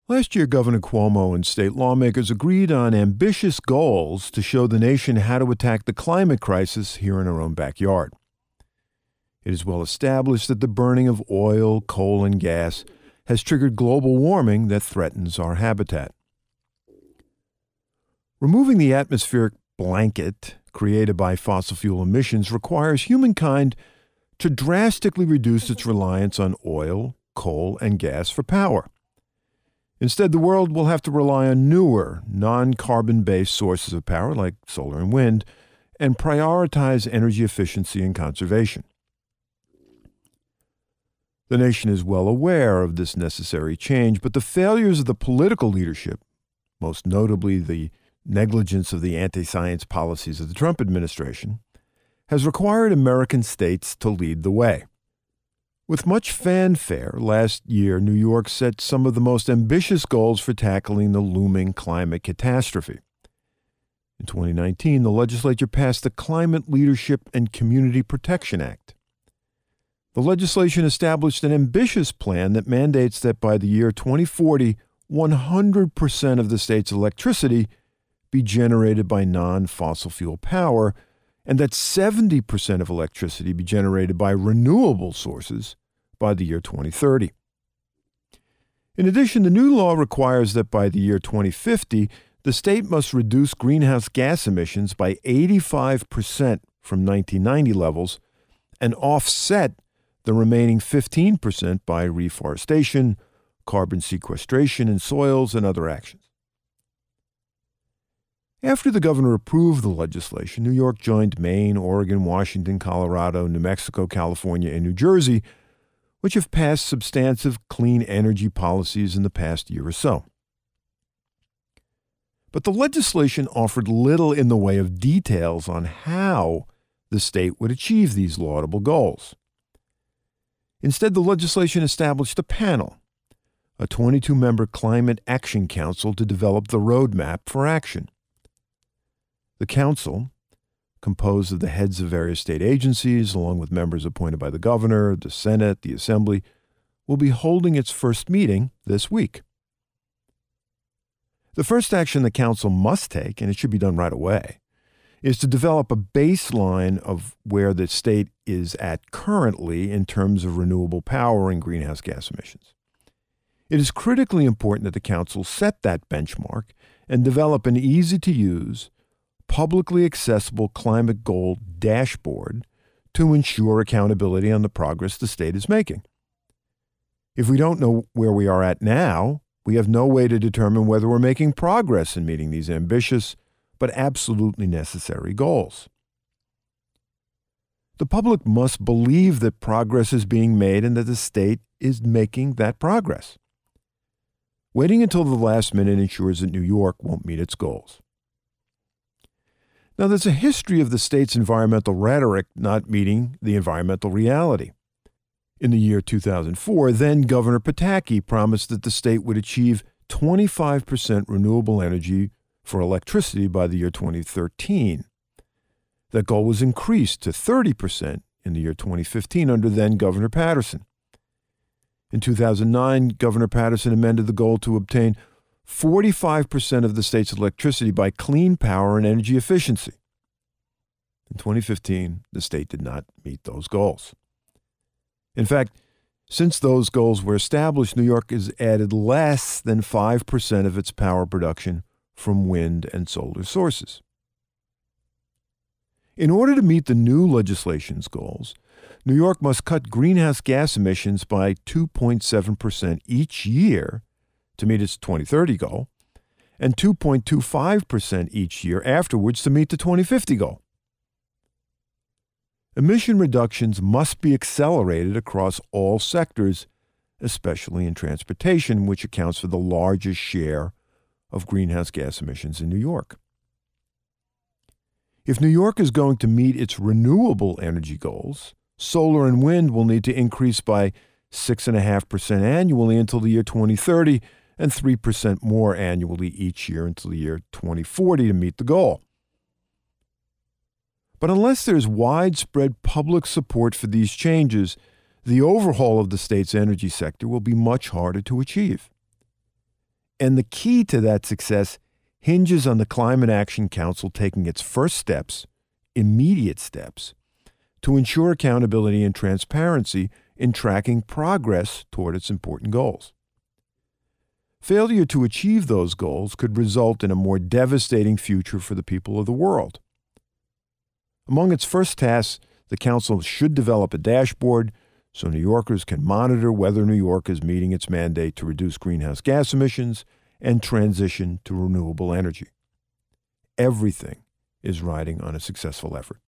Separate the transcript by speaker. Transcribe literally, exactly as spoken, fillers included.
Speaker 1: Last year, Governor Cuomo and state lawmakers agreed on ambitious goals to show the nation how to attack the climate crisis here in our own backyard. It is well established that the burning of oil, coal, and gas has triggered global warming that threatens our habitat. Removing the atmospheric blanket created by fossil fuel emissions requires humankind to drastically reduce its reliance on oil, coal, and gas for power. Instead, the world will have to rely on newer, non-carbon-based sources of power like solar and wind, and prioritize energy efficiency and conservation. The nation is well aware of this necessary change, but the failures of the political leadership, most notably the negligence of the anti-science policies of the Trump administration, has required American states to lead the way. With much fanfare, last year New York set some of the most ambitious goals for tackling the looming climate catastrophe. In twenty nineteen, the legislature passed the Climate Leadership and Community Protection Act. The legislation established an ambitious plan that mandates that by the year twenty forty, one hundred percent of the state's electricity be generated by non-fossil fuel power, and that seventy percent of electricity be generated by renewable sources by the year twenty thirty. In addition, the new law requires that by the year twenty fifty, the state must reduce greenhouse gas emissions by eighty-five percent from nineteen ninety levels and offset the remaining fifteen percent by reforestation, carbon sequestration in soils, and other actions. After the governor approved the legislation, New York joined Maine, Oregon, Washington, Colorado, New Mexico, California, and New Jersey, which have passed substantive clean energy policies in the past year or so. But the legislation offered little in the way of details on how the state would achieve these laudable goals. Instead, the legislation established a panel, a twenty-two member Climate Action Council, to develop the roadmap for action. The council, composed of the heads of various state agencies, along with members appointed by the governor, the Senate, the Assembly, will be holding its first meeting this week. The first action the council must take, and it should be done right away, is to develop a baseline of where the state is at currently in terms of renewable power and greenhouse gas emissions. It is critically important that the council set that benchmark and develop an easy-to-use, publicly accessible climate goal dashboard to ensure accountability on the progress the state is making. If we don't know where we are at now, we have no way to determine whether we're making progress in meeting these ambitious but absolutely necessary goals. The public must believe that progress is being made and that the state is making that progress. Waiting until the last minute ensures that New York won't meet its goals. Now, there's a history of the state's environmental rhetoric not meeting the environmental reality. In the year two thousand four, then Governor Pataki promised that the state would achieve twenty-five percent renewable energy for electricity by the year twenty thirteen. That goal was increased to thirty percent in the year twenty fifteen under then Governor Patterson. In two thousand nine, Governor Patterson amended the goal to obtain forty-five percent of the state's electricity by clean power and energy efficiency. In twenty fifteen, the state did not meet those goals. In fact, since those goals were established, New York has added less than five percent of its power production from wind and solar sources. In order to meet the new legislation's goals, New York must cut greenhouse gas emissions by two point seven percent each year to meet its twenty thirty goal, and two point two five percent each year afterwards to meet the twenty fifty goal. Emission reductions must be accelerated across all sectors, especially in transportation, which accounts for the largest share of greenhouse gas emissions in New York. If New York is going to meet its renewable energy goals, solar and wind will need to increase by six point five percent annually until the year twenty thirty and three percent more annually each year until the year twenty forty to meet the goal. But unless there's widespread public support for these changes, the overhaul of the state's energy sector will be much harder to achieve. And the key to that success hinges on the Climate Action Council taking its first steps, immediate steps, to ensure accountability and transparency in tracking progress toward its important goals. Failure to achieve those goals could result in a more devastating future for the people of the world. Among its first tasks, the Council should develop a dashboard so New Yorkers can monitor whether New York is meeting its mandate to reduce greenhouse gas emissions and transition to renewable energy. Everything is riding on a successful effort.